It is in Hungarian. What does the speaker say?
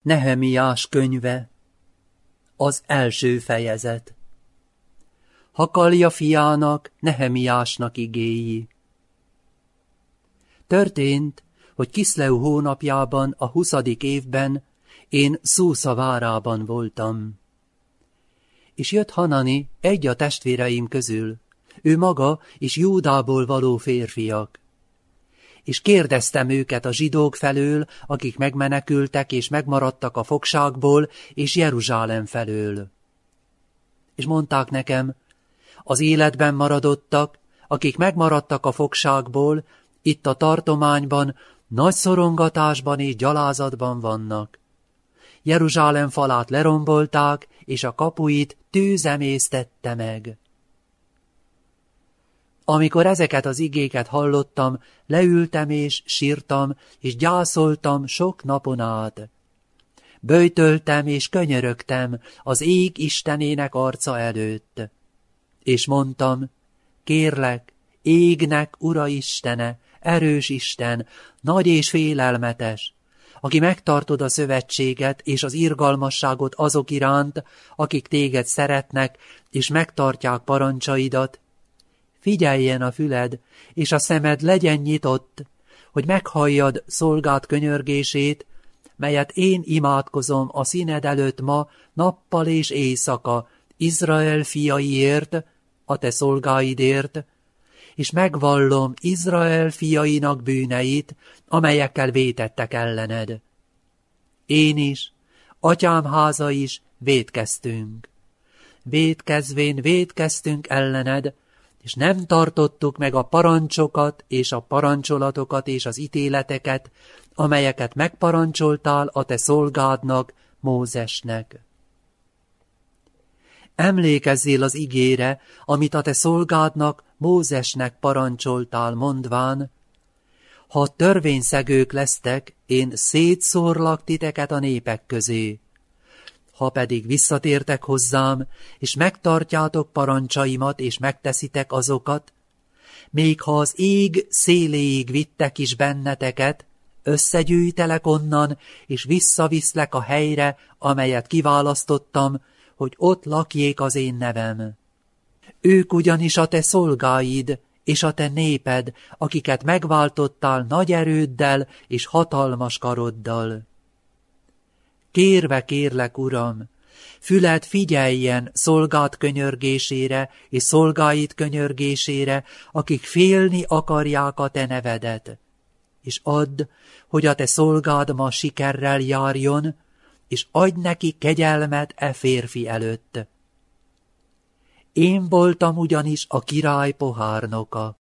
Nehemiás könyve, az első fejezet. Hakalja fiának, Nehemiásnak igéi. Történt, hogy Kiszleu hónapjában, a 20. évben én Szúsza várában voltam. És jött Hanani, egy a testvéreim közül, ő maga és Júdából való férfiak. És kérdeztem őket a zsidók felől, akik megmenekültek és megmaradtak a fogságból, és Jeruzsálem felől. És mondták nekem, az életben maradottak, akik megmaradtak a fogságból, itt a tartományban, nagy szorongatásban és gyalázatban vannak. Jeruzsálem falát lerombolták, és a kapuit tűz emésztette meg. Amikor ezeket az igéket hallottam, leültem és sírtam, és gyászoltam sok napon át. Böjtöltem és könyörögtem az ég Istenének arca előtt. És mondtam, kérlek, égnek Ura Istene, erős Isten, nagy és félelmetes, aki megtartod a szövetséget és az irgalmasságot azok iránt, akik téged szeretnek, és megtartják parancsaidat, figyeljen a füled, és a szemed legyen nyitott, hogy meghalljad szolgád könyörgését, melyet én imádkozom a színed előtt ma, nappal és éjszaka, Izrael fiaiért, a te szolgáidért, és megvallom Izrael fiainak bűneit, amelyekkel vétettek ellened. Én is, atyám háza is vétkeztünk. Vétkezvén vétkeztünk ellened, és nem tartottuk meg a parancsokat és a parancsolatokat és az ítéleteket, amelyeket megparancsoltál a te szolgádnak, Mózesnek. Emlékezzél az igére, amit a te szolgádnak, Mózesnek parancsoltál, mondván, ha törvényszegők lesztek, én szétszórlak titeket a népek közé. Ha pedig visszatértek hozzám, és megtartjátok parancsaimat, és megteszitek azokat, még ha az ég széléig vittek is benneteket, összegyűjtelek onnan, és visszaviszlek a helyre, amelyet kiválasztottam, hogy ott lakjék az én nevem. Ők ugyanis a te szolgáid, és a te néped, akiket megváltottál nagy erőddel és hatalmas karoddal. Kérve kérlek, Uram, füled figyeljen szolgád könyörgésére és szolgáid könyörgésére, akik félni akarják a te nevedet, és add, hogy a te szolgád ma sikerrel járjon, és adj neki kegyelmet e férfi előtt. Én voltam ugyanis a király pohárnoka.